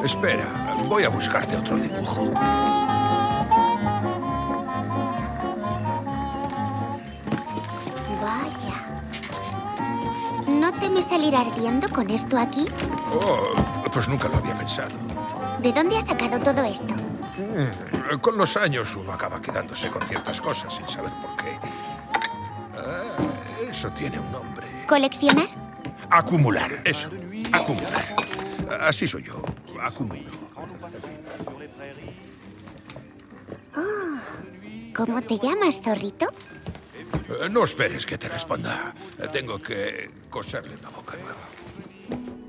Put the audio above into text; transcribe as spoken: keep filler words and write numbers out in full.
Espera, voy a buscarte otro dibujo. Vaya. ¿No temes salir ardiendo con esto aquí? Oh, pues nunca lo había pensado. ¿De dónde has sacado todo esto? Mm, con los años uno acaba quedándose con ciertas cosas sin saber por qué. Ah, eso tiene un nombre. ¿Coleccionar? Acumular, eso. Acumular. Así soy yo. Acumulo. En fin. Oh, ¿cómo te llamas, zorrito? Eh, No esperes que te responda. Tengo que coserle la boca nueva.